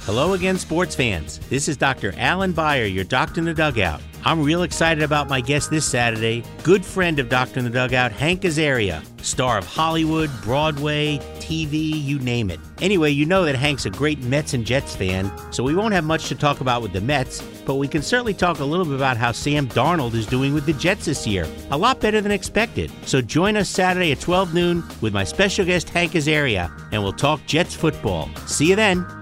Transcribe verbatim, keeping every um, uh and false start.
Hello again, sports fans. This is Doctor Alan Beyer, your Doctor in the Dugout. I'm real excited about my guest this Saturday, good friend of Doctor in the Dugout, Hank Azaria, star of Hollywood, Broadway, T V, you name it. Anyway, you know that Hank's a great Mets and Jets fan, so we won't have much to talk about with the Mets, but we can certainly talk a little bit about how Sam Darnold is doing with the Jets this year. A lot better than expected. So join us Saturday at twelve noon with my special guest, Hank Azaria, and we'll talk Jets football. See you then.